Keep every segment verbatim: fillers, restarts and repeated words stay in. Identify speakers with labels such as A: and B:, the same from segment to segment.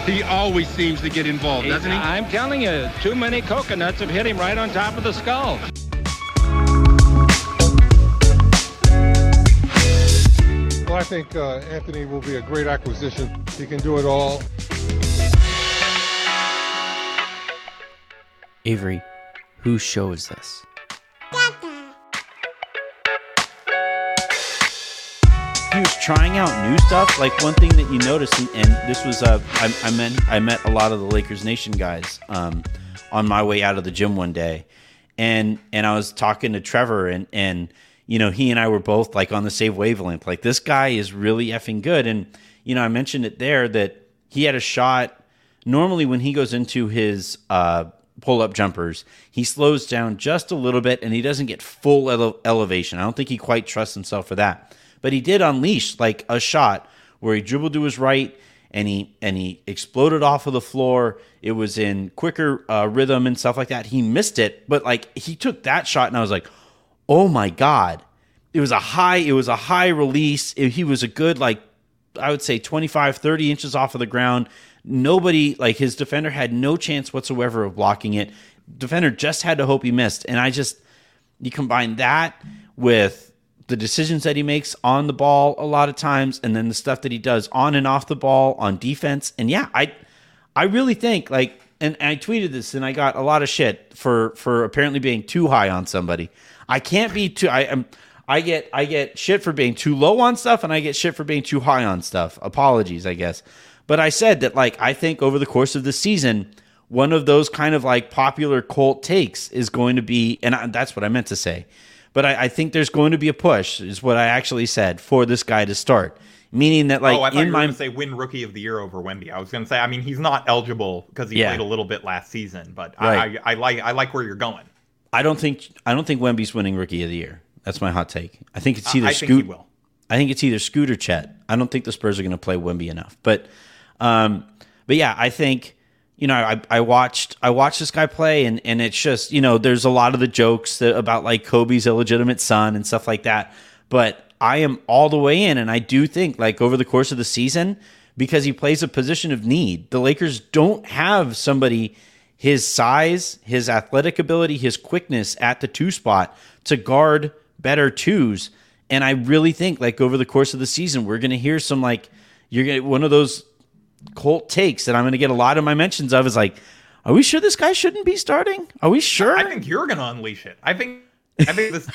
A: He always seems to get involved, doesn't he?
B: I'm telling you, too many coconuts have hit him right on top of the skull.
C: Well, I think uh, Anthony will be a great acquisition. He can do it all.
D: Avery, whose show is this? He was trying out new stuff. Like one thing that you noticed, and, and this was uh, I, I met I met a lot of the Lakers Nation guys um, on my way out of the gym one day, and and I was talking to Trevor, and and you know he and I were both like on the same wavelength. Like this guy is really effing good, and you know I mentioned it there that he had a shot. Normally when he goes into his uh, pull up jumpers, he slows down just a little bit, and he doesn't get full ele- elevation. I don't think he quite trusts himself for that. But he did unleash like a shot where he dribbled to his right and he and he exploded off of the floor. It was in quicker uh, rhythm and stuff like that. He missed it, but like he took that shot and I was like, oh my God. It was a high, it was a high release. It, he was a good, like, I would say twenty-five, thirty inches off of the ground. Nobody, like his defender had no chance whatsoever of blocking it. Defender just had to hope he missed. And I just, you combine that with the decisions that he makes on the ball a lot of times, and then the stuff that he does on and off the ball on defense. And yeah, I I really think like, and I tweeted this and I got a lot of shit for for apparently being too high on somebody. I can't be too I am I get I get shit for being too low on stuff, and I get shit for being too high on stuff. Apologies, I guess. But I said that like I think over the course of the season, one of those kind of like popular cult takes is going to be, and I, that's what I meant to say. But I, I think there's going to be a push, is what I actually said, for this guy to start. Meaning that, like,
E: oh, I thought
D: in
E: you were
D: my
E: going to say win Rookie of the Year over Wemby. I was going to say, I mean, he's not eligible because he
D: Yeah.
E: played a little bit last season, but
D: Right.
E: I, I, I like I like where you're going.
D: I don't think I don't think Wemby's winning Rookie of the Year. That's my hot take. I think it's
E: I-
D: either
E: I think
D: Scoot.
E: he will.
D: I think it's either Scoot or Chet. I don't think the Spurs are going to play Wemby enough. But, um, but yeah, I think. You know, I, I watched I watched this guy play, and, and it's just, you know, there's a lot of the jokes that, about like Kobe's illegitimate son and stuff like that. But I am all the way in, and I do think like over the course of the season, because he plays a position of need, the Lakers don't have somebody his size, his athletic ability, his quickness at the two spot to guard better twos. And I really think like over the course of the season, we're going to hear some like, you're going to, one of those Colt takes that I'm going to get a lot of my mentions of is like, are we sure this guy shouldn't be starting? Are we sure?
E: I think you're going to unleash it. I think I think this.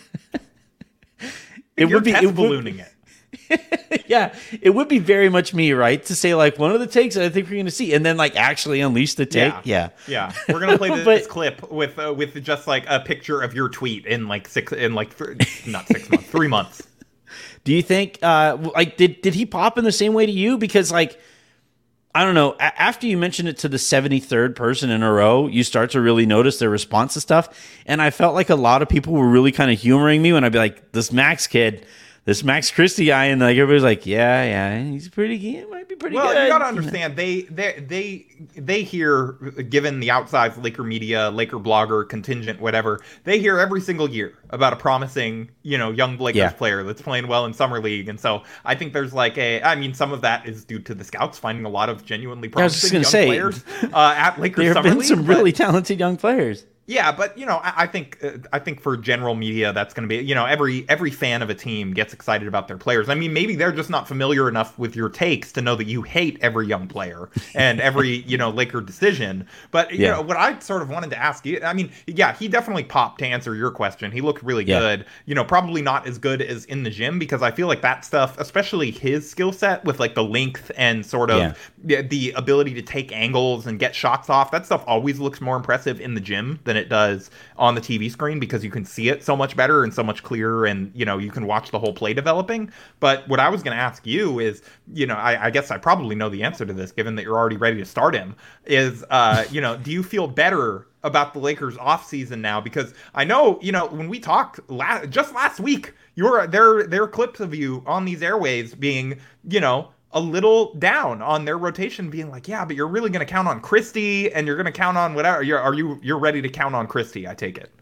D: it
E: you're
D: would be
E: test
D: it
E: ballooning
D: would,
E: it.
D: Yeah, it would be very much me, right, to say like one of the takes that I think we're going to see, and then like actually unleash the take.
E: Yeah,
D: yeah,
E: yeah. We're going to play this,
D: But-
E: this clip with uh, with just like a picture of your tweet in like six in like th- not six months, three months.
D: Do you think uh like did did he pop in the same way to you? Because like, I don't know. A- after you mention it to the seventy-third person in a row, you start to really notice their response to stuff. And I felt like a lot of people were really kind of humoring me when I'd be like, this Max kid, this Max Christie guy, and like everybody's like, yeah, yeah, he's pretty, he might be pretty
E: well,
D: good.
E: you gotta understand, they they they they hear, given the outside Laker media, Laker blogger contingent, whatever, they hear every single year about a promising, you know, young Lakers
D: Yeah.
E: player that's playing well in summer league, and so I think there's like a, I mean, some of that is due to the scouts finding a lot of genuinely
D: I was just
E: promising young
D: gonna say,
E: players uh, at Lakers
D: There have
E: summer
D: been
E: league.
D: some
E: but-
D: really talented young players.
E: Yeah, but you know, I, I think uh, I think for general media, that's going to be, you know, every every fan of a team gets excited about their players. I mean, maybe they're just not familiar enough with your takes to know that you hate every young player and every, you know, Laker decision. But you
D: Yeah.
E: know, what I sort of wanted to ask you, I mean, yeah, he definitely popped to answer your question. He looked really
D: Yeah.
E: good. You know, probably not as good as in the gym, because I feel like that stuff, especially his skill set with like the length and sort of
D: Yeah.
E: the, the ability to take angles and get shots off, that stuff always looks more impressive in the gym than it does on the T V screen, because you can see it so much better and so much clearer, and you know, you can watch the whole play developing. But what I was going to ask you is, you know, I, I guess I probably know the answer to this, given that you're already ready to start him, is uh you know, do you feel better about the Lakers offseason now? Because I know, you know, when we talked la- just last week, you were there there are clips of you on these airwaves being, you know, a little down on their rotation, being like, yeah, but you're really going to count on Christie, and you're going to count on whatever. You're, are you you're ready to count on Christie? I take it.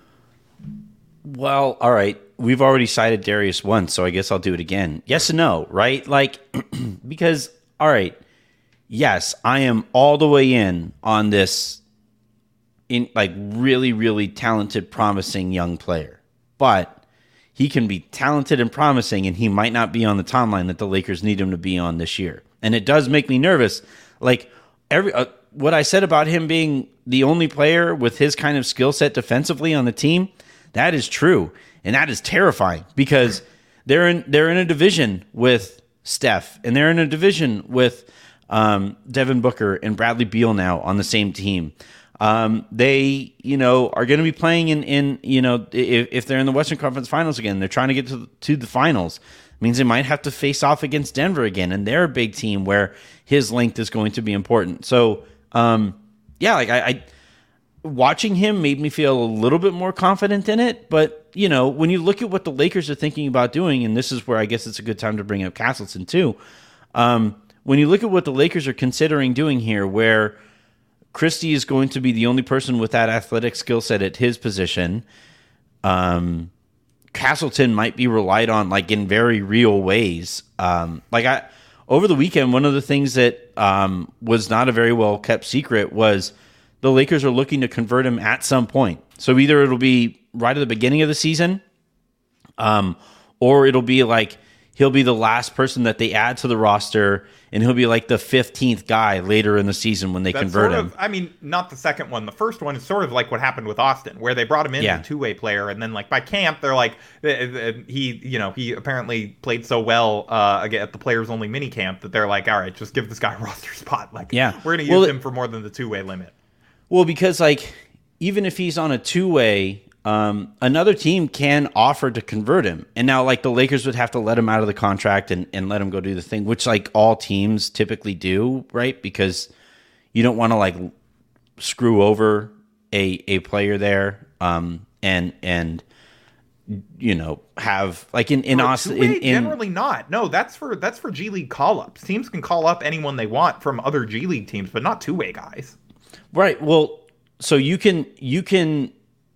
D: Well, all right. We've already cited Darius once, so I guess I'll do it again. Yes and no, right? Like, because, all right, yes, I am all the way in on this in like really, really talented, promising young player. But he can be talented and promising, and he might not be on the timeline that the Lakers need him to be on this year. And it does make me nervous. Like every uh, what I said about him being the only player with his kind of skill set defensively on the team, that is true. And that is terrifying because they're in they're in a division with Steph, and they're in a division with um, Devin Booker and Bradley Beal now on the same team. Um, they, you know, are going to be playing in, in you know, if, if they're in the Western Conference Finals again, they're trying to get to, to the finals. It means they might have to face off against Denver again, and they're a big team where his length is going to be important. So, um, yeah, like I, I watching him made me feel a little bit more confident in it. But, you know, when you look at what the Lakers are thinking about doing, and this is where I guess it's a good time to bring up Castleton too. Um, when you look at what the Lakers are considering doing here, where Christie is going to be the only person with that athletic skill set at his position, um, Castleton might be relied on like in very real ways. Um, like I, over the weekend, one of the things that um, was not a very well kept secret was the Lakers are looking to convert him at some point. So either it'll be right at the beginning of the season, um, or it'll be like he'll be the last person that they add to the roster, and he'll be like the fifteenth guy later in the season when they
E: That's
D: convert
E: sort
D: him.
E: Of, I mean, not the second one. The first one is sort of like what happened with Austin, where they brought him in
D: Yeah.
E: as a two-way player, and then like by camp, they're like, uh, uh, he, you know, he apparently played so well uh, again at the players-only mini camp that they're like, all right, just give this guy a roster spot. Like,
D: Yeah.
E: we're going to use
D: Well,
E: him for more than the two-way limit.
D: Well, because like even if he's on a two-way, um, another team can offer to convert him. And now like the Lakers would have to let him out of the contract and, and let him go do the thing, which like all teams typically do, right? Because you don't want to like screw over a a player there, um, and and you know have like in in
E: For a
D: Austin
E: two-way,
D: in, in
E: generally not. No, that's for that's for G League call-ups. Teams can call up anyone they want from other G League teams, but not two-way guys.
D: right. Well, so you can you can.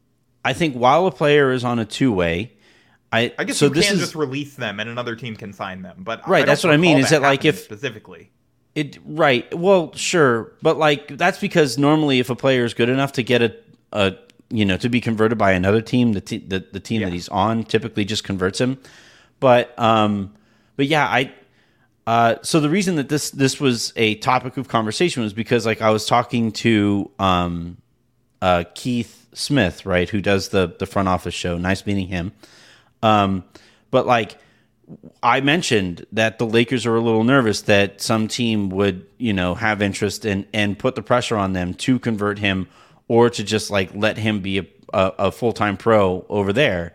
D: I think while a player is on a two-way, I,
E: I guess
D: so
E: you
D: this
E: can
D: is,
E: just release them and another team can sign them. But
D: Right,
E: I don't
D: that's what I mean,
E: recall
D: is that, like,
E: happening
D: if-
E: specifically.
D: It right. Well, sure, but like that's because normally if a player is good enough to get a, a you know to be converted by another team, the te- the, the team
E: Yeah.
D: that he's on typically just converts him. But um, but yeah, I. Uh, so the reason that this this was a topic of conversation was because like I was talking to um, uh, Keith Smith, right, who does the the front office show. Nice meeting him. Um, but like. I mentioned that the Lakers are a little nervous that some team would, you know, have interest in and put the pressure on them to convert him or to just like let him be a, a, a full-time pro over there.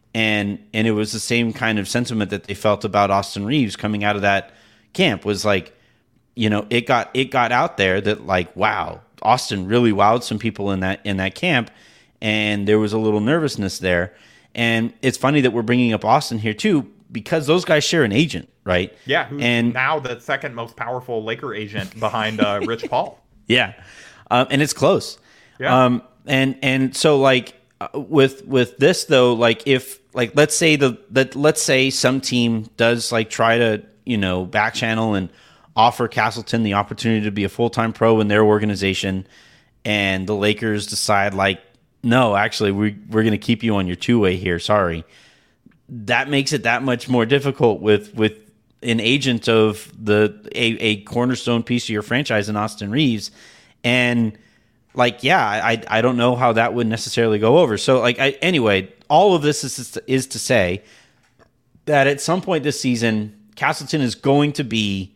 D: And and it was the same kind of sentiment that they felt about Austin Reeves coming out of that camp was like, you know, it got it got out there that like, wow, Austin really wowed some people in that in that camp, and there was a little nervousness there. And it's funny that we're bringing up Austin here too, because those guys share an agent, right?
E: Yeah, who's
D: and
E: now the second most powerful Laker agent behind uh, Rich Paul.
D: yeah, um, and it's close.
E: Yeah.
D: Um, and and so like uh, with with this though, like if like let's say the that let's say some team does like try to you know back channel and offer Castleton the opportunity to be a full time pro in their organization, and the Lakers decide like no, actually we we're going to keep you on your two way here. Sorry. That makes it that much more difficult with with an agent of the a, a cornerstone piece of your franchise in Austin Reeves, and like yeah, I I don't know how that would necessarily go over. So like I, anyway, all of this is is to say that at some point this season, Castleton is going to be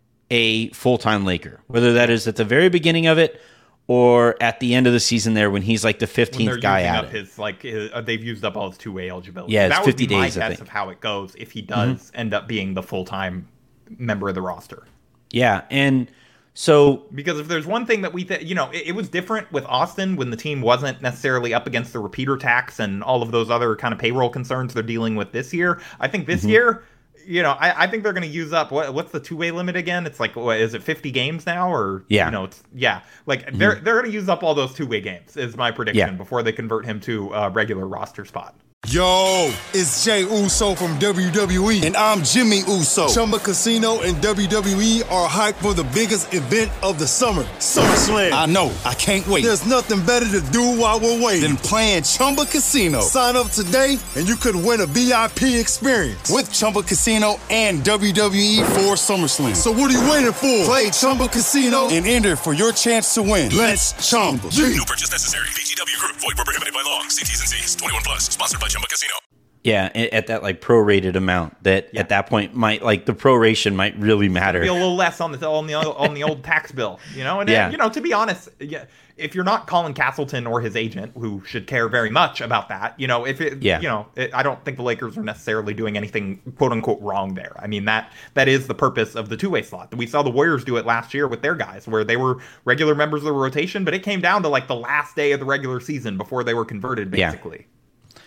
D: a full time Laker, whether that is at the very beginning of it or at the end of the season there when he's like the
E: When
D: fifteenth
E: they're
D: guy
E: using
D: at
E: up
D: it.
E: his like his, uh, they've used up all his two way eligibility.
D: Yeah, it's
E: that
D: fifty
E: would be my
D: days, I
E: guess
D: think.
E: of how it goes if he does mm-hmm. end up being the full time member of the roster.
D: Yeah, and so
E: because if there's one thing that we, th- you know, it, it was different with Austin when the team wasn't necessarily up against the repeater tax and all of those other kind of payroll concerns they're dealing with this year. I think this mm-hmm. year, you know, I, I think they're going to use up what, what's the two way limit again? It's like, what is it, fifty games now, or
D: yeah,
E: you know, it's yeah, like mm-hmm. they're they're going to use up all those two way games is my prediction
D: yeah.
E: before they convert him to a regular roster spot.
F: Yo, it's Jay Uso from W W E, and I'm Jimmy Uso. Chumba Casino and W W E are hyped for the biggest event of the summer, SummerSlam. I know, I can't wait. There's nothing better to do while we're waiting than playing Chumba Casino. Sign up today, and you could win a V I P experience with Chumba Casino and W W E for SummerSlam. So what are you waiting for? Play Chumba Casino and enter for your chance to win. Let's Chumba.
G: No purchase necessary. V G W Group. Void where prohibited by law. See T's and C's. twenty-one plus. Sponsored by Chumba Casino.
D: Yeah, at that like prorated amount that yeah. at that point might like the proration might really matter.
E: Be a little less on the on the on the old tax bill, you know. And
D: yeah.
E: you know, to be honest, yeah, if you're not Colin Castleton or his agent, who should care very much about that, you know, if it,
D: yeah.
E: you know, it, I don't think the Lakers are necessarily doing anything quote unquote wrong there. I mean that that is the purpose of the two way slot. We saw the Warriors do it last year with their guys, where they were regular members of the rotation, but it came down to like the last day of the regular season before they were converted, basically.
D: Yeah.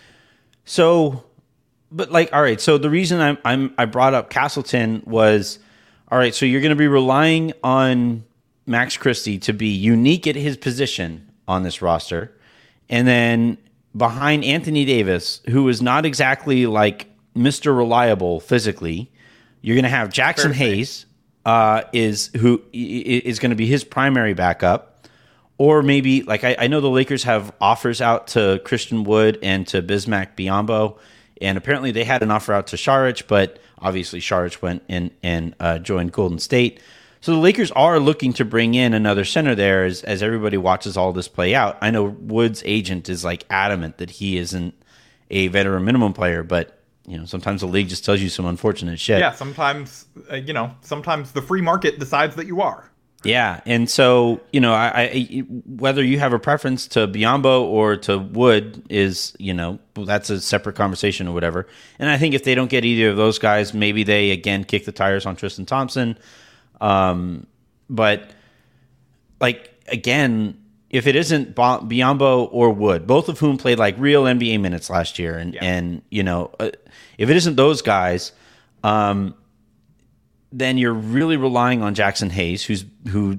D: So, but like, all right. So the reason I'm, I'm I brought up Castleton was, all right. So you're going to be relying on Max Christie to be unique at his position on this roster, and then behind Anthony Davis, who is not exactly like Mister Reliable physically, you're going to have Jackson
E: Perfect.
D: Hayes, uh, is who is going to be his primary backup. Or maybe, like, I, I know the Lakers have offers out to Christian Wood and to Bismack Biyombo, and apparently they had an offer out to Saric, but obviously Saric went in and uh, joined Golden State. So the Lakers are looking to bring in another center there as, as everybody watches all this play out. I know Wood's agent is, like, adamant that he isn't a veteran minimum player, but, you know, sometimes the league just tells you some unfortunate shit.
E: Yeah, sometimes, uh, you know, sometimes the free market decides that you are.
D: Yeah, and so, you know, I, I whether you have a preference to Biyombo or to Wood is, you know, that's a separate conversation or whatever. And I think if they don't get either of those guys, maybe they, again, kick the tires on Tristan Thompson. Um, but, like, again, if it isn't Biyombo or Wood, both of whom played, like, real N B A minutes last year, and,
E: yeah.
D: and you know, uh, if it isn't those guys, um, then you're really relying on Jackson Hayes, who's who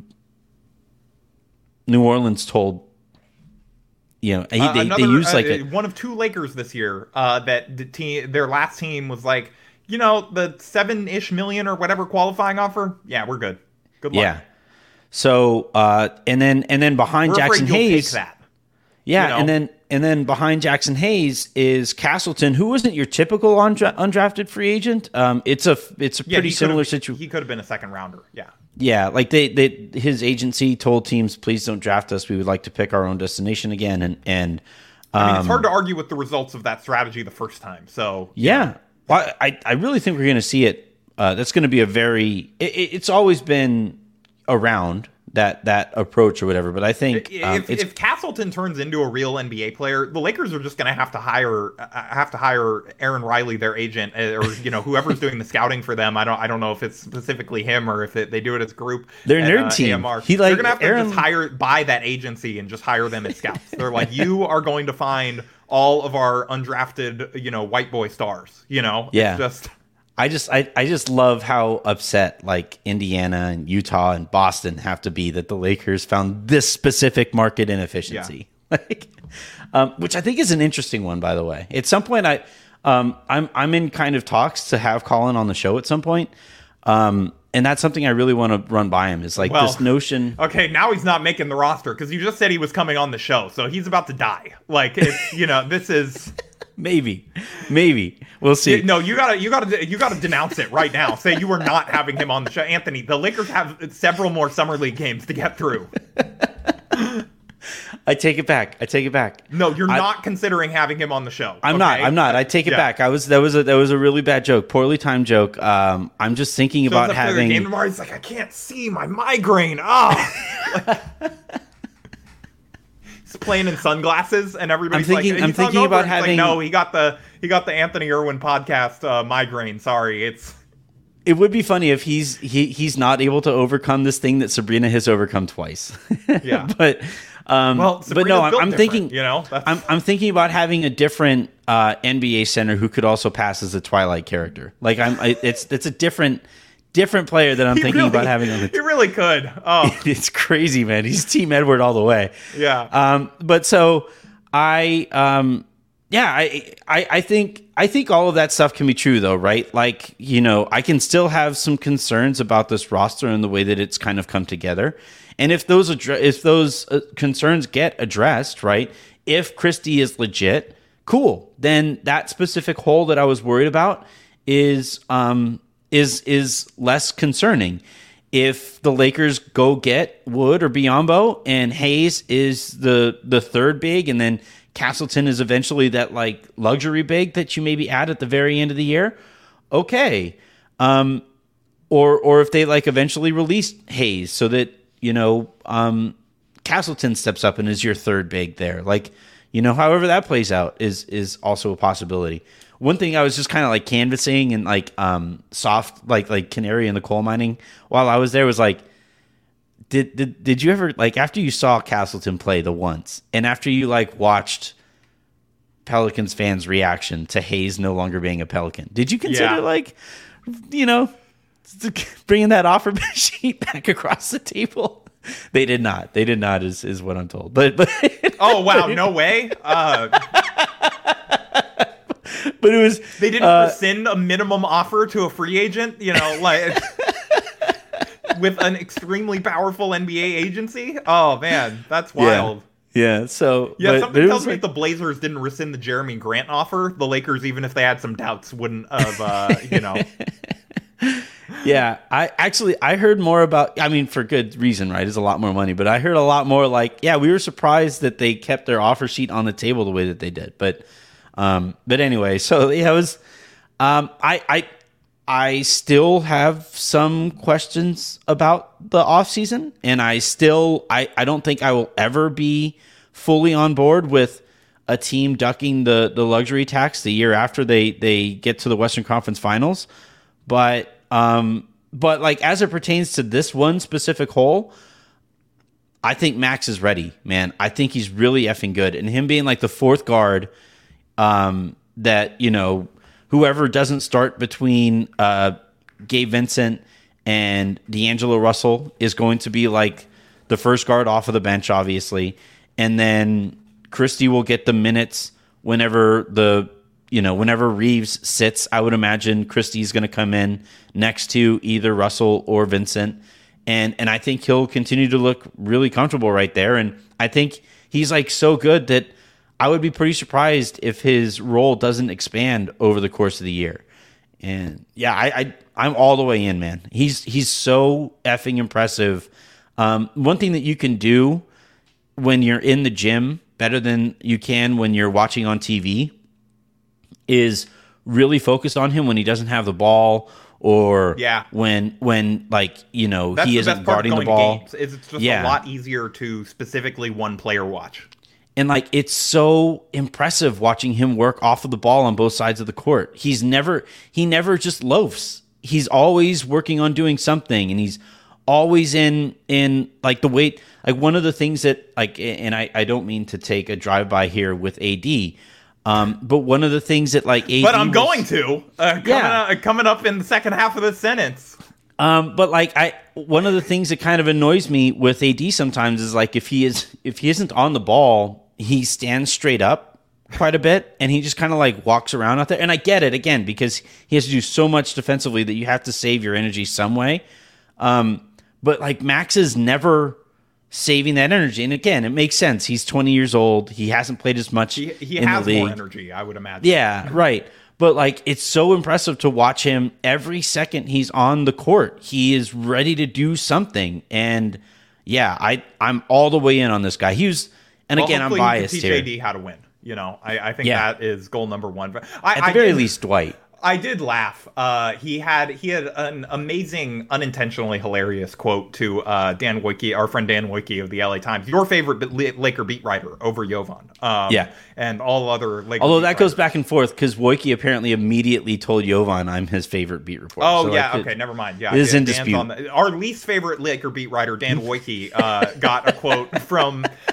D: New Orleans told, you know, he, uh, they,
E: another,
D: they used like
E: uh,
D: a,
E: one of two Lakers this year uh, that the team, their last team was like, you know, the seven-ish million or whatever qualifying offer. Yeah, we're good. Good luck.
D: Yeah. So uh, and then and then behind
E: we're
D: Jackson
E: afraid you'll
D: Hayes,
E: take that.
D: yeah,
E: you know?
D: and then and then behind Jackson Hayes is Castleton, who isn't your typical undra- undrafted free agent. Um, it's a it's a
E: yeah,
D: pretty similar
E: situation.
D: situation.
E: He could have been a second rounder. Yeah.
D: Yeah, like they, they his agency told teams, please don't draft us. We would like to pick our own destination again. And and um,
E: I mean, it's hard to argue with the results of that strategy the first time. So
D: yeah, well, I I really think we're going to see it. Uh, that's going to be a very. It, it's always been around that that approach or whatever. But I think um,
E: if, if Castleton turns into a real N B A player, the Lakers are just going to have to hire uh, have to hire Aaron Riley, their agent, or you know whoever's doing the scouting for them. I don't I don't know if it's specifically him or if it, they do it as a group.
D: Their
E: at,
D: nerd
E: uh, team.
D: A M R. He
E: They're
D: like
E: going to have to
D: Aaron...
E: just hire buy that agency and just hire them as scouts. They're like, you are going to find all of our undrafted, you know, white boy stars. You know,
D: yeah,
E: it's just.
D: I just I, I just love how upset like Indiana and Utah and Boston have to be that the Lakers found this specific market inefficiency. Yeah. Like, um, which I think is an interesting one, by the way. At some point I um, I'm I'm in kind of talks to have Colin on the show at some point. Um, and that's something I really want to run by him is like
E: well,
D: this notion.
E: Okay, now he's not making the roster because you just said he was coming on the show, so he's about to die. Like it's you know, this is
D: Maybe, maybe we'll see.
E: No, you gotta, you gotta, you gotta denounce it right now. Say you were not having him on the show, Anthony. The Lakers have several more summer league games to get through.
D: I take it back. I take it back.
E: No, you're
D: I,
E: not considering having him on the show.
D: I'm
E: okay?
D: not. I'm not. I take it
E: yeah.
D: back. I was that was a that was a really bad joke, poorly timed joke. Um, I'm just thinking
E: so
D: about having.
E: The game tomorrow, he's like, I can't see my migraine. Ah. Oh. Playing in sunglasses and everybody's
D: I'm thinking,
E: like,
D: I'm thinking about having.
E: Like, no, he got the he got the Anthony Irwin podcast uh, migraine. Sorry, it's.
D: It would be funny if he's he he's not able to overcome this thing that Sabrina has overcome twice.
E: Yeah,
D: but um,
E: well,
D: but no, I'm, I'm thinking.
E: You know, that's...
D: I'm I'm thinking about having a different uh, N B A center who could also pass as a Twilight character. Like I'm, I, it's it's a different. Different player that I'm
E: he
D: thinking
E: really,
D: about having on the
E: team. He really could. Oh,
D: it's crazy, man. He's Team Edward all the way.
E: Yeah.
D: Um, but so I, um, yeah, I, I I think I think all of that stuff can be true though, right? Like, you know, I can still have some concerns about this roster and the way that it's kind of come together. And if those addre- if those uh, concerns get addressed, right? If Christie is legit, cool. Then that specific hole that I was worried about is um is is less concerning. If the Lakers go get Wood or Biyombo and Hayes is the the third big, and then Castleton is eventually that like luxury big that you maybe add at the very end of the year, okay. Um, or or if they like eventually release Hayes so that, you know, um, Castleton steps up and is your third big there. Like, you know, however that plays out is is also a possibility. One thing I was just kind of like canvassing and like um, soft, like like canary in the coal mining while I was there was like, Did, did did you ever, like, after you saw Castleton play the once, and after you, like, watched Pelicans fans' reaction to Hayes no longer being a Pelican, did you consider, yeah. like, you know, bringing that offer sheet back across the table? They did not. They did not, is, is what I'm told. But, but
E: oh, wow, no way? Uh,
D: but it was...
E: They didn't uh, rescind a minimum offer to a free agent? You know, like... with an extremely powerful N B A agency? Oh, man, that's wild.
D: Yeah, yeah so...
E: Yeah,
D: but,
E: something
D: but
E: tells me
D: like,
E: if the Blazers didn't rescind the Jeremy Grant offer, the Lakers, even if they had some doubts, wouldn't have, uh, you know...
D: Yeah, I actually, I heard more about, I mean, for good reason, right? It's a lot more money, but I heard a lot more like, yeah, we were surprised that they kept their offer sheet on the table the way that they did. But, um, but anyway, so yeah, it was, um, I, I, I still have some questions about the offseason, and I still, I, I don't think I will ever be fully on board with a team ducking the, the luxury tax the year after they, they get to the Western Conference Finals. But, um, but like as it pertains to this one specific hole, I think Max is ready, man. I think he's really effing good, and him being like the fourth guard, um, that, you know, whoever doesn't start between uh, Gabe Vincent and D'Angelo Russell is going to be like the first guard off of the bench, obviously. And then Christie will get the minutes whenever the, you know, whenever Reeves sits. I would imagine Christie's going to come in next to either Russell or Vincent. And, and I think he'll continue to look really comfortable right there. And I think he's like so good that I would be pretty surprised if his role doesn't expand over the course of the year. And yeah, I, I I'm all the way in, man. He's he's so effing impressive. Um, one thing that you can do when you're in the gym better than you can when you're watching on T V is really focus on him when he doesn't have the ball, or
E: yeah.
D: when when like, you know,
E: That's
D: he
E: the
D: isn't
E: best part
D: guarding
E: of
D: the
E: going
D: ball.
E: Games, is it's just
D: yeah.
E: a lot easier to specifically one player watch.
D: And like, it's so impressive watching him work off of the ball on both sides of the court. He's never, he never just loafs. He's always working on doing something, and he's always in, in like the weight, like one of the things that like, and I, I don't mean to take a drive by here with A D, um, but one of the things that like A D
E: But I'm
D: was,
E: going to, uh, coming,
D: yeah.
E: up, coming up in the second half of this sentence.
D: Um, but like I, one of the things that kind of annoys me with A D sometimes is like, if he is, if he isn't on the ball, he stands straight up quite a bit, and he just kind of like walks around out there. And I get it, again, because he has to do so much defensively that you have to save your energy some way. Um, but like Max is never saving that energy. And again, it makes sense. He's twenty years old. He hasn't played as much.
E: He, he
D: in
E: has
D: the league.
E: more energy, I would imagine.
D: Yeah, right. But like, it's so impressive to watch him every second he's on the court. He is ready to do something. And yeah, I, I'm all the way in on this guy. He was, and
E: well,
D: again, I'm biased
E: teach
D: here.
E: A D how to win. You know, I, I think
D: Yeah.
E: that is goal number one. I,
D: At the
E: I
D: very
E: did,
D: least, Dwight.
E: I did laugh. Uh, he had he had an amazing, unintentionally hilarious quote to uh, Dan Wojcicki, our friend Dan Wojcicki of the L A Times, your favorite Laker beat writer over Jovan. Um,
D: Yeah.
E: and all other Laker.
D: Although
E: beat
D: that
E: writers.
D: goes back and forth, because Wojcicki apparently immediately told Jovan I'm his favorite beat reporter.
E: Oh,
D: So,
E: yeah,
D: like,
E: okay, never mind. Yeah,
D: it is
E: yeah,
D: in
E: Dan's
D: dispute.
E: on the, our least favorite Laker beat writer, Dan Wojcicki, uh, got a quote from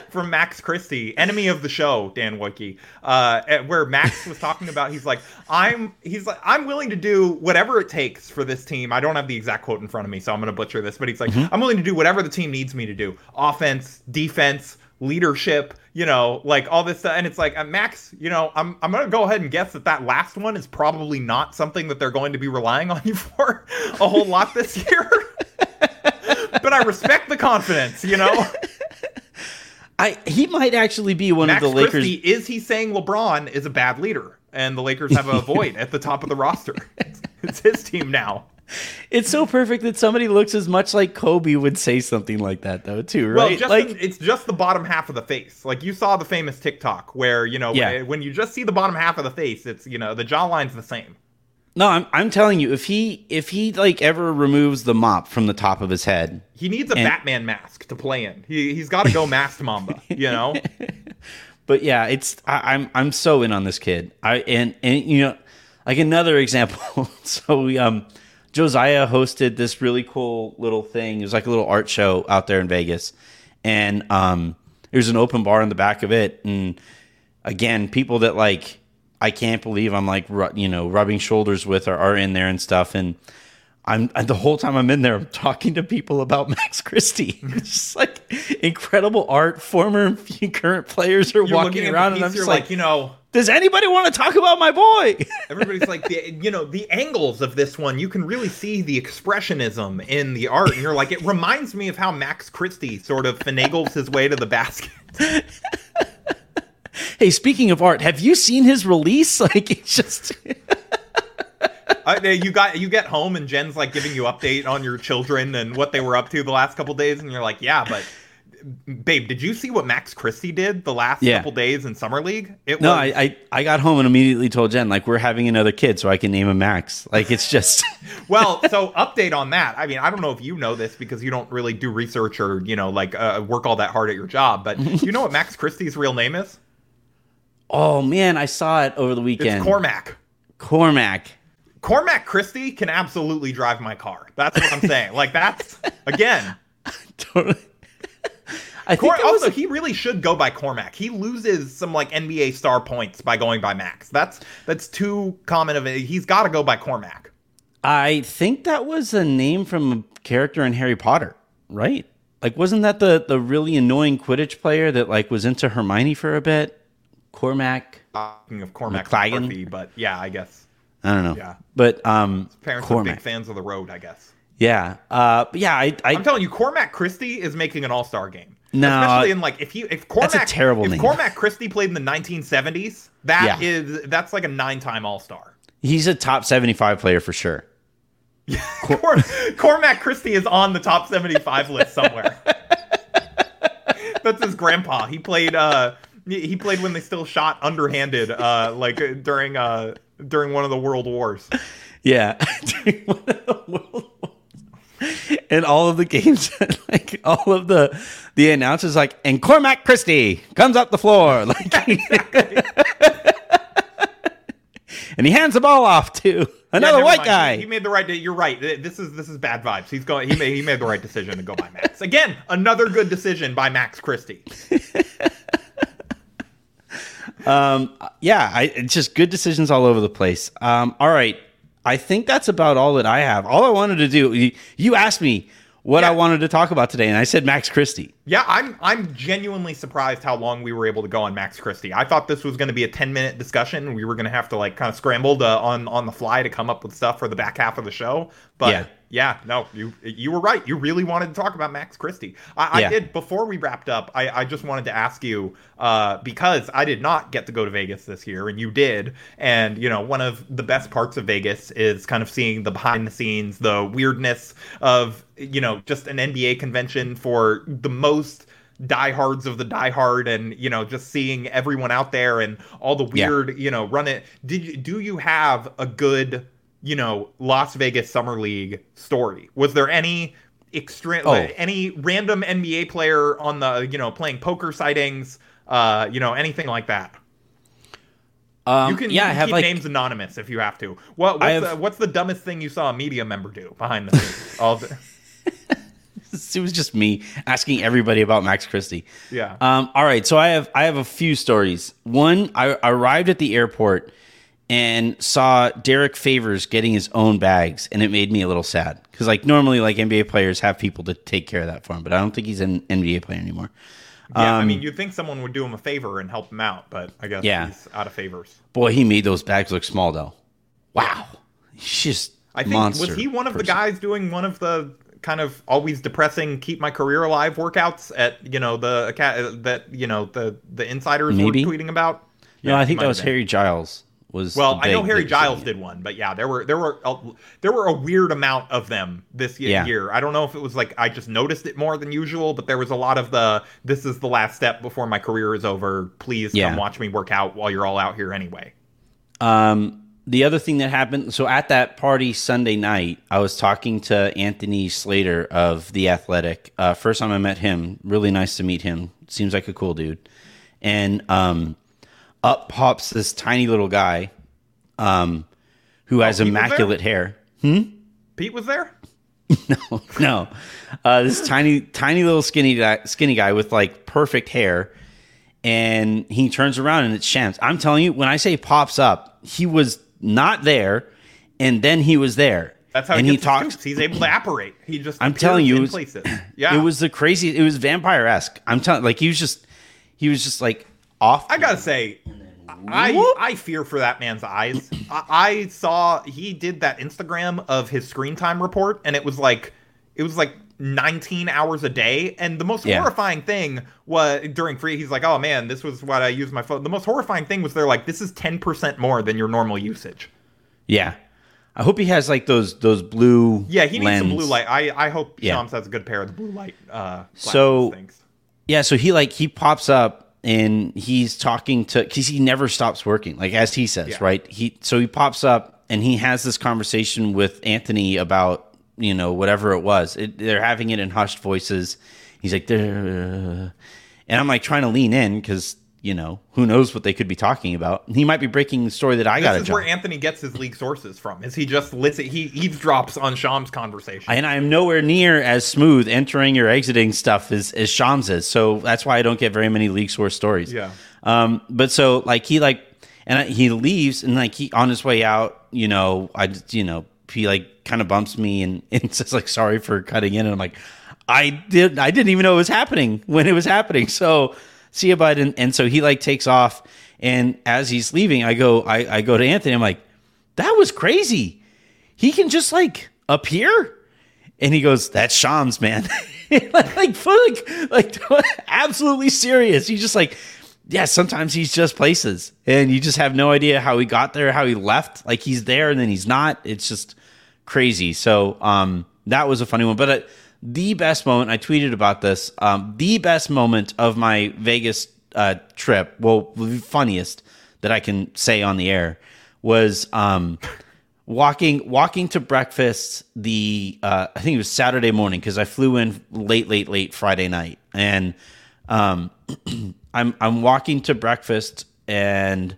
E: from Max Christie, enemy of the show, Dan Wojcicki, uh, where Max was talking about, he's like, I'm, he's like, I'm willing to do whatever it takes for this team. I don't have the exact quote in front of me, so I'm going to butcher this, but he's like, mm-hmm. I'm willing to do whatever the team needs me to do. Offense, defense, leadership, you know, like all this stuff. And it's like, uh, Max, you know, I'm I'm going to go ahead and guess that that last one is probably not something that they're going to be relying on you for a whole lot this year. But I respect the confidence, you know.
D: I he might actually be one
E: Max
D: of the Lakers.
E: Christie, is he saying LeBron is a bad leader and the Lakers have a void at the top of the roster? It's, it's his team now.
D: It's so perfect that somebody looks as much like Kobe would say something like that, though, too, right?
E: Well, just
D: like,
E: the, it's just the bottom half of the face. Like, you saw the famous TikTok where, you know,
D: yeah.
E: when you just see the bottom half of the face, it's, you know, the jawline's the same.
D: No, I'm I'm telling you, if he if he like ever removes the mop from the top of his head,
E: he needs a
D: and,
E: Batman mask to play in. He he's got to go masked Mamba, you know.
D: But yeah, it's I, I'm I'm so in on this kid. I and and you know, like another example. So we um. Josiah hosted this really cool little thing. It was like a little art show out there in Vegas. And um, there's an open bar in the back of it. And again, people that like, I can't believe I'm like, ru- you know, rubbing shoulders with are, are in there and stuff. And I'm and the whole time I'm in there, I'm talking to people about Max Christie. It's just like incredible art. Former and current players are
E: You're
D: walking around, and I'm just like,
E: like, you know,
D: does anybody want to talk about my boy?
E: Everybody's like, the, you know, the angles of this one, you can really see the expressionism in the art. And you're like, it reminds me of how Max Christie sort of finagles his way to the basket.
D: Hey, speaking of art, have you seen his release? Like, it's just...
E: uh, you got you get home and Jen's like giving you update on your children and what they were up to the last couple days. And you're like, yeah, but... Babe, did you see what Max Christie did the last yeah. couple days in Summer League? It
D: no,
E: was...
D: I, I I got home and immediately told Jen, like, we're having another kid, so I can name him Max. Like, it's just...
E: Well, so update on that. I mean, I don't know if you know this because you don't really do research or, you know, like uh, work all that hard at your job, but do you know what Max Christie's real name is?
D: Oh, man, I saw it over the weekend.
E: It's Cormac.
D: Cormac.
E: Cormac Christie can absolutely drive my car. That's what I'm saying. Like, that's, again...
D: Totally. I
E: Cor-
D: think
E: also,
D: was...
E: he really should go by Cormac. He loses some like N B A star points by going by Max. That's that's too common of a. He's got to go by Cormac.
D: I think that was a name from a character in Harry Potter, right? Like, wasn't that the the really annoying Quidditch player that like was into Hermione for a bit? Cormac.
E: Talking of Cormac
D: McLagan,
E: McCarthy, but yeah, I guess.
D: I don't know.
E: Yeah,
D: but um,
E: his parents
D: Cormac.
E: are big fans of the road, I guess.
D: Yeah, uh, but yeah, I, I
E: I'm telling you, Cormac Christie is making an all-star game.
D: No,
E: especially in like if he if Cormac
D: that's a terrible
E: if
D: name.
E: Cormac Christie played in the nineteen seventies, that
D: yeah.
E: is that's like a nine-time all-star.
D: He's a top seventy-five player for sure.
E: Cor- Cormac Christie is on the top seventy-five list somewhere. That's his grandpa. He played. Uh, he played when they still shot underhanded, uh, like during uh, during one of the World Wars.
D: Yeah, during one of the World Wars. And all of the games, like all of the the announcers, like, and Cormac Christie comes up the floor, like, and he hands the ball off to another
E: yeah,
D: white
E: mind.
D: guy.
E: He, he made the right. You're right. This is this is bad vibes. He's going. He made he made the right decision to go by Max. Again, another good decision by Max Christie.
D: um. Yeah. I, it's just good decisions all over the place. Um. All right. I think that's about all that I have. All I wanted to do, you, you asked me what yeah. I wanted to talk about today, and I said Max Christie.
E: Yeah, I'm I'm genuinely surprised how long we were able to go on Max Christie. I thought this was going to be a ten-minute discussion. We were going to have to like kind of scramble to, on on the fly to come up with stuff for the back half of the show. But yeah, yeah no, you you were right. You really wanted to talk about Max Christie. I, yeah. I did. Before we wrapped up, I, I just wanted to ask you, uh, because I did not get to go to Vegas this year, and you did. And, you know, one of the best parts of Vegas is kind of seeing the behind the scenes, the weirdness of, you know, just an N B A convention for the most diehards of the diehard, and, you know, just seeing everyone out there and all the weird, yeah. you know, run it. Did you, do you have a good, you know, Las Vegas Summer League story? Was there any extreme,
D: oh.
E: like, any random N B A player on the, you know, playing poker sightings, uh, you know, anything like that?
D: Um,
E: you can,
D: yeah,
E: you can
D: I have
E: keep
D: like,
E: names anonymous if you have to. What, what's,
D: have,
E: the, what's the dumbest thing you saw a media member do behind the scenes? All the...
D: it was just me asking everybody about Max Christie.
E: Yeah.
D: Um, all right. So I have I have a few stories. One, I, I arrived at the airport and saw Derek Favors getting his own bags, and it made me a little sad because like normally like N B A players have people to take care of that for him, but I don't think he's an N B A player anymore.
E: Yeah,
D: um,
E: I mean, you'd think someone would do him a favor and help him out, but I guess
D: yeah.
E: he's out of favors.
D: Boy, he made those bags look small though. Wow, he's just
E: I think
D: monster
E: was he one of
D: person.
E: the guys doing one of the kind of always depressing keep my career alive workouts at you know the that you know the the insiders
D: Maybe.
E: were tweeting about?
D: No,
E: Yeah,
D: I think
E: might
D: that was
E: have been.
D: Harry Giles. Was
E: Well,
D: the
E: I know
D: big
E: Harry
D: that was
E: Giles
D: doing it.
E: did one, but yeah, there were there were a, there were a weird amount of them this ye-
D: Yeah.
E: year. I don't know if it was like I just noticed it more than usual, but there was a lot of the this is the last step before my career is over. Please
D: Yeah.
E: come watch me work out while you're all out here anyway.
D: Um, the other thing that happened, so at that party Sunday night, I was talking to Anthony Slater of The Athletic. Uh, first time I met him, really nice to meet him. Seems like a cool dude. And um, up pops this tiny little guy um, who has
E: Pete was
D: immaculate hair.
E: Pete was there?
D: No, no. Uh, this tiny, tiny little skinny guy, skinny guy with like perfect hair. And he turns around and it's Shams. I'm telling you, when I say pops up, he was not there, and then he was there.
E: That's how
D: and
E: he,
D: he
E: gets
D: talks.
E: his scoops. He's able to apparate. He just
D: I'm
E: appears
D: telling you,
E: in
D: it was,
E: places. Yeah,
D: it was the crazy. It was vampire-esque. I'm telling, like he was just, he was just like off.
E: I gotta say, I
D: Whoop.
E: I fear for that man's eyes. I, I saw he did that Instagram of his screen time report, and it was like it was like nineteen hours a day. And the most
D: Yeah.
E: horrifying thing was during free. He's like, "Oh man, this was what I used my phone." The most horrifying thing was they're like, "This is ten percent more than your normal usage."
D: Yeah, I hope he has like those those blue.
E: Yeah, he needs
D: lens.
E: some blue light. I I hope
D: Yeah.
E: Shams has a good pair of the blue light. Uh,
D: So-
E: glasses things.
D: Yeah, so he like he pops up and he's talking to because he never stops working, like as he says,
E: Yeah.
D: right? He so he pops up and he has this conversation with Anthony about you know whatever it was. It, they're having it in hushed voices. He's like, "Duh." And I'm like trying to lean in because you know who knows what they could be talking about. He might be breaking the story that I got.
E: This is where Anthony gets his league sources from. Is he just listen? He eavesdrops on Shams' conversation.
D: And I'm nowhere near as smooth entering or exiting stuff as, as Shams is. So that's why I don't get very many league source stories.
E: Yeah.
D: Um, but so like he like, and I, he leaves and like he, on his way out, you know, I, just, you know, he like kind of bumps me and, and says like, sorry for cutting in. And I'm like, I did, I didn't even know it was happening when it was happening. So see you, bud. And, and so he like takes off. And as he's leaving, I go, I, I go to Anthony. I'm like, that was crazy. He can just like appear. And he goes, that's Shams, man. like, like, like, like, absolutely serious. He's just like, yeah, sometimes he's just places. And you just have no idea how he got there, how he left. Like, he's there and then he's not. It's just crazy. So um, that was a funny one. But uh, the best moment, I tweeted about this, um, the best moment of my Vegas uh, trip, well, the funniest that I can say on the air, was... Um, Walking, walking to breakfast the uh, I think it was Saturday morning because I flew in late, late, late Friday night, and um, I'm I'm walking to breakfast, and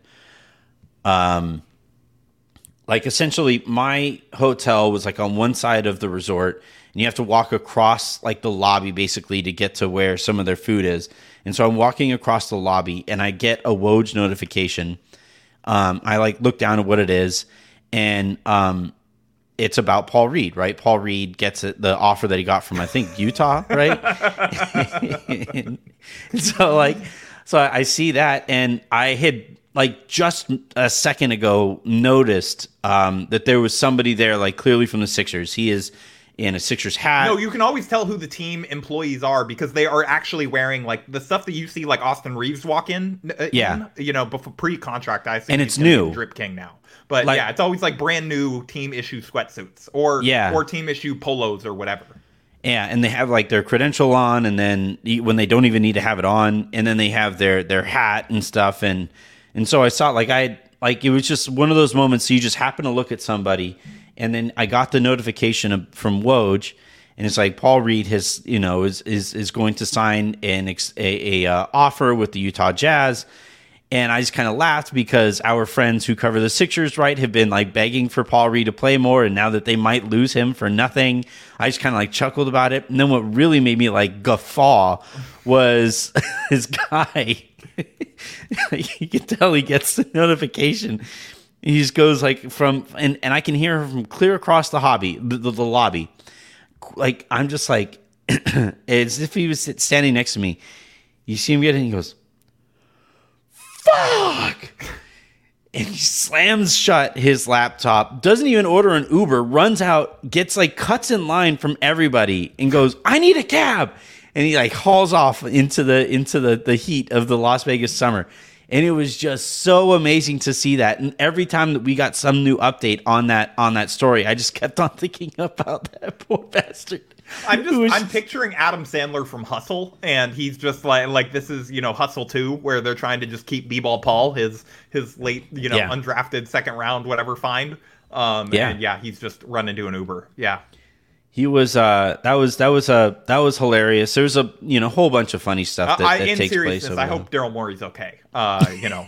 D: um, like essentially my hotel was like on one side of the resort, and you have to walk across like the lobby basically to get to where some of their food is, and so I'm walking across the lobby, and I get a Woj notification. Um, I like look down at what it is. And um, it's about Paul Reed, right? Paul Reed gets it, the offer that he got from, I think, Utah, right? and so, like, so I see that, and I had, like, just a second ago noticed um, that there was somebody there, like, clearly from the Sixers. He is in a Sixers hat.
E: No, you can always tell who the team employees are because they are actually wearing like the stuff that you see like Austin Reeves walk in. Uh,
D: Yeah.
E: in, you know, before pre-contract, I assume
D: And
E: he's
D: it's
E: gonna be
D: new.
E: the Drip King now. But
D: Like-
E: yeah, it's always like brand new team issue sweatsuits or
D: Yeah.
E: or team issue polos or whatever.
D: Yeah, and they have like their credential on, and then when they don't even need to have it on, and then they have their their hat and stuff, and and so I saw like I like it was just one of those moments. So you just happen to look at somebody, and then I got the notification of, from Woj, and it's like Paul Reed has you know is is is going to sign an ex, a, a uh, offer with the Utah Jazz, And I just kind of laughed because our friends who cover the Sixers, right, have been like begging for Paul Reed to play more. And now that they might lose him for nothing, I just kind of like chuckled about it. And then what really made me like guffaw was this guy. You can tell he gets the notification. He just goes like from, and, and I can hear him from clear across the hobby, the, the, the lobby. Like, I'm just like, as if he was standing next to me. You see him get in, he goes, fuck! And he slams shut his laptop, doesn't even order an Uber, runs out, gets like cuts in line from everybody and goes, I need a cab. And he like hauls off into the into the, the heat of the Las Vegas summer. And it was just so amazing to see that. And every time that we got some new update on that on that story, I just kept on thinking about that poor bastard.
E: I'm just I'm picturing Adam Sandler from Hustle, and he's just like like this is, you know, Hustle two, where they're trying to just keep B-Ball Paul, his his late, you know, yeah. undrafted second round whatever find. Um yeah. And yeah, he's just run into an Uber. Yeah.
D: He was uh that was that was uh that was hilarious. There's a you know whole bunch of funny stuff that,
E: uh, I,
D: that
E: in
D: takes place.
E: I hope Daryl Morey's okay. Uh, you know.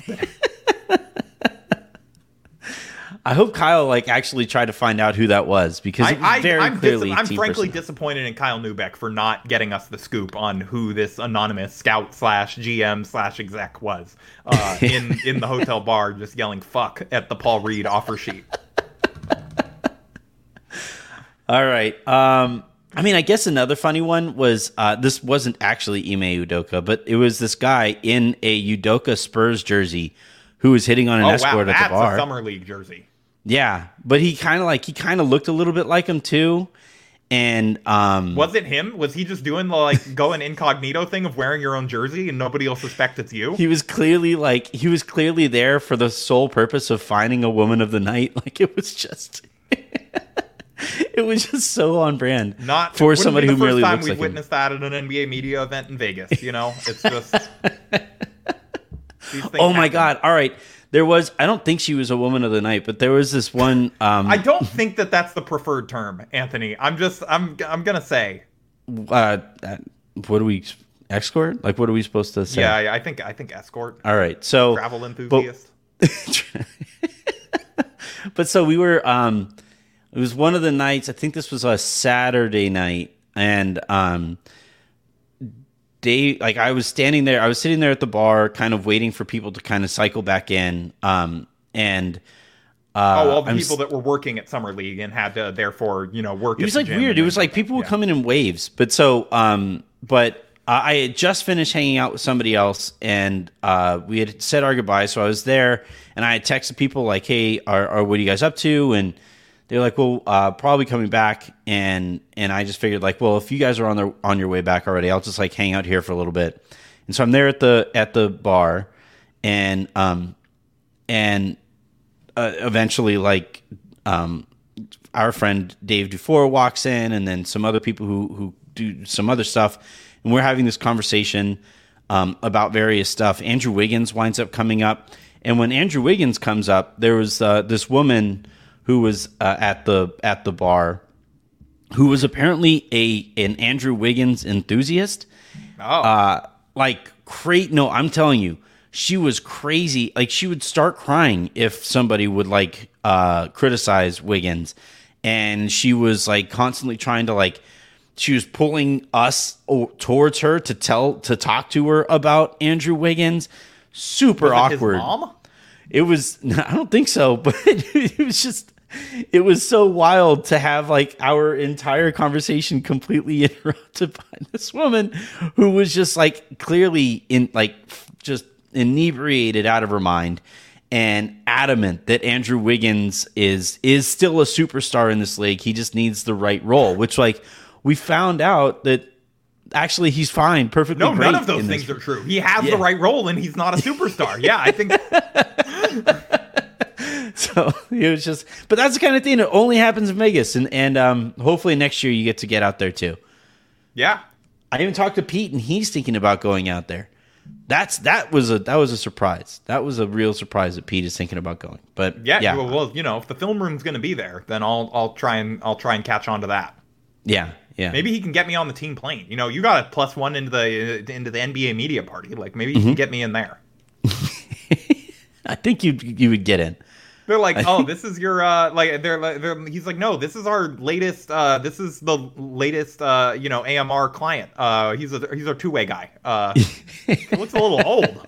D: I hope Kyle like actually tried to find out who that was, because it was
E: I,
D: very
E: I, I'm
D: clearly.
E: Dis- I'm
D: team
E: frankly
D: personnel.
E: disappointed in Kyle Neubeck for not getting us the scoop on who this anonymous scout slash G M slash exec was uh, in in the hotel bar, just yelling "fuck" at the Paul Reed offer sheet.
D: All right. Um, I mean, I guess another funny one was uh, this wasn't actually Ime Udoka, but it was this guy in a Udoka Spurs jersey who was hitting on an
E: oh,
D: escort
E: wow,
D: at the bar.
E: That's a summer league jersey.
D: Yeah, but he kind of like he kind of looked a little bit like him too. And um,
E: was it him? Was he just doing the like going incognito thing of wearing your own jersey and nobody will suspect it's you?
D: He was clearly like he was clearly there for the sole purpose of finding a woman of the night. Like it was just. It was just so on brand.
E: Not
D: for somebody who merely looks like him.
E: First time we've witnessed that at an N B A media event in Vegas. You know, it's just.
D: Oh my God! All right, there was. I don't think she was a woman of the night, but there was this one. Um,
E: I don't think that that's the preferred term, Anthony. I'm just. I'm. I'm gonna say.
D: Uh, what do we escort? Like, what are we supposed to say?
E: Yeah, I think. I think escort.
D: All right, so
E: travel enthusiast.
D: But, but so we were. Um, It was one of the nights, I think this was a Saturday night, and um, Dave, like I was standing there, I was sitting there at the bar, kind of waiting for people to kind of cycle back in, um, and uh,
E: oh, all the
D: I'm,
E: people that were working at Summer League and had to therefore, you know, work.
D: It was like weird. It was like people would come in in waves, but so, um, but uh, I had just finished hanging out with somebody else, and uh, we had said our goodbyes, so I was there, and I had texted people like, "Hey, are, are what are you guys up to?" and they're like, well, uh, probably coming back, and and I just figured like, well, if you guys are on the on your way back already, I'll just like hang out here for a little bit. And so I'm there at the at the bar, and um, and uh, eventually like um, our friend Dave Dufour walks in, and then some other people who who do some other stuff, and we're having this conversation um, about various stuff. Andrew Wiggins winds up coming up, and when Andrew Wiggins comes up, there was uh, this woman who was uh, at the at the bar, who was apparently a an Andrew Wiggins enthusiast.
E: Oh,
D: uh, like great! No, I'm telling you, she was crazy. Like she would start crying if somebody would like uh, criticize Wiggins, and she was like constantly trying to like. She was pulling us towards her to tell to talk to her about Andrew Wiggins. Super
E: was it
D: awkward.
E: His mom?
D: It was. I don't think so, but it was just. It was so wild to have like our entire conversation completely interrupted by this woman who was just like clearly in like just inebriated out of her mind and adamant that Andrew Wiggins is is still a superstar in this league. He just needs the right role, which like we found out that actually he's fine, perfectly
E: no,
D: great.
E: None of those things
D: this.
E: are true. He has
D: yeah.
E: the right role and he's not a superstar. Yeah, I think.
D: So it was just, but that's the kind of thing that only happens in Vegas, and and um, hopefully next year you get to get out there too.
E: Yeah,
D: I even talked to Pete, and he's thinking about going out there. That's that was a that was a surprise. That was a real surprise that Pete is thinking about going. But
E: yeah,
D: yeah.
E: well, you know, if the film room's going to be there, then I'll I'll try and I'll try and catch on to that.
D: Yeah, yeah.
E: Maybe he can get me on the team plane. You know, you got a plus one into the into the N B A media party. Like maybe you
D: Mm-hmm.
E: can get me in there.
D: I think you you would get in.
E: They're like, oh, this is your uh, like. They're, they're he's like, no, this is our latest. Uh, this is the latest. Uh, you know, A M R client. Uh, he's a he's our two way guy. Uh, he looks a little old.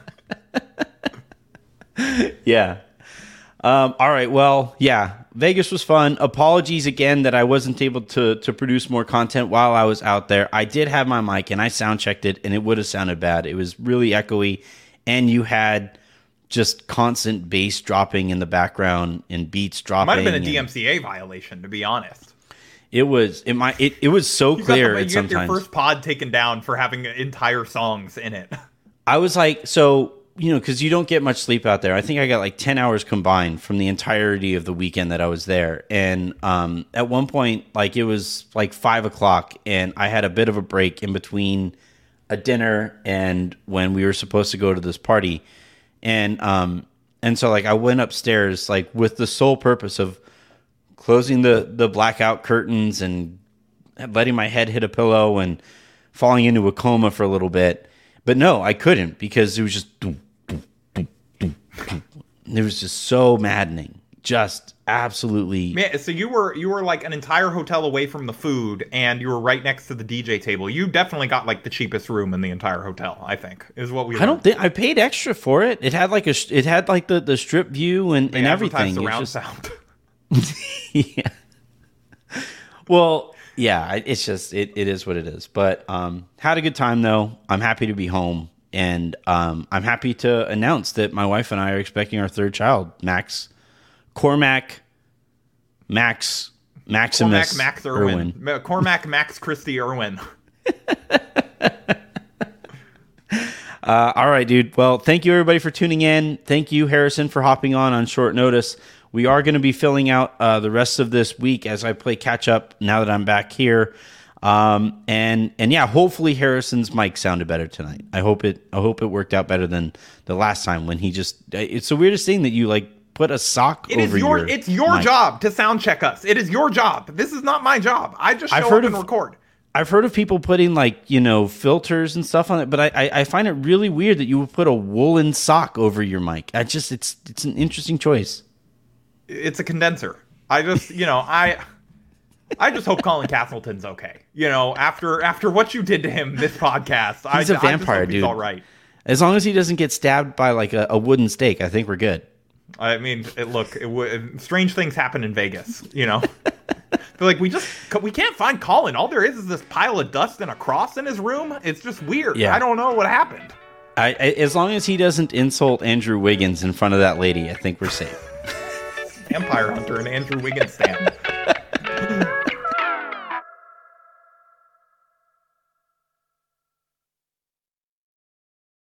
D: Yeah. Um, all right. Well, yeah. Vegas was fun. Apologies again that I wasn't able to to produce more content while I was out there. I did have my mic and I sound checked it, and it would have sounded bad. It was really echoey, and you had just constant bass dropping in the background and beats dropping.
E: Might have been a D M C A violation, to be honest.
D: It was. It might. It, it was so
E: you
D: clear.
E: Got the,
D: at
E: you
D: sometimes
E: get your first pod taken down for having entire songs in it.
D: I was like, so you know, because you don't get much sleep out there. I think I got like ten hours combined from the entirety of the weekend that I was there. And um, at one point, like it was like five o'clock, and I had a bit of a break in between a dinner and when we were supposed to go to this party. And um and so like I went upstairs like with the sole purpose of closing the the blackout curtains and letting my head hit a pillow and falling into a coma for a little bit. But no, I couldn't because it was just doom, doom, doom, doom, doom. It was just so maddening. Just absolutely.
E: Man, so you were you were like an entire hotel away from the food, and you were right next to the D J table. You definitely got like the cheapest room in the entire hotel. I think is what we.
D: I don't think I paid extra for it. It had like a it had like the, the strip view and, and everything.
E: Surround
D: just,
E: sound.
D: Yeah. Well, yeah. It's just it, it is what it is. But um, had a good time though. I'm happy to be home, and um, I'm happy to announce that my wife and I are expecting our third child, Max. Cormac, Max, Maximus,
E: Cormac, Max Irwin. Irwin. Cormac, Max Christie Irwin.
D: uh, all right, dude. Well, thank you everybody for tuning in. Thank you, Harrison, for hopping on on short notice. We are going to be filling out uh, the rest of this week as I play catch up now that I'm back here. Um, and and yeah, hopefully Harrison's mic sounded better tonight. I hope it. I hope it worked out better than the last time when he just. It's the weirdest thing that you like. Put a sock
E: it
D: over
E: is your,
D: your
E: It's your
D: mic.
E: job to sound check us. It is your job. This is not my job. I just show
D: I've
E: up
D: heard
E: and
D: of,
E: record.
D: I've heard of people putting like, you know, filters and stuff on it, but I, I, I find it really weird that you would put a woolen sock over your mic. I just, it's, it's an interesting choice.
E: It's a condenser. I just, you know, I, I just hope Colin Castleton's okay. You know, after after what you did to him this podcast,
D: he's
E: I,
D: a vampire,
E: I just hope
D: dude.
E: He's all right.
D: As long as he doesn't get stabbed by like a, a wooden stake, I think we're good.
E: I mean, it, look, it w- strange things happen in Vegas, you know? They're like, we just, we can't find Colin. All there is is this pile of dust and a cross in his room. It's just weird.
D: Yeah.
E: I don't know what happened.
D: I, I, as long as he doesn't insult Andrew Wiggins in front of that lady, I think we're safe.
E: Vampire Hunter and Andrew Wiggins stand.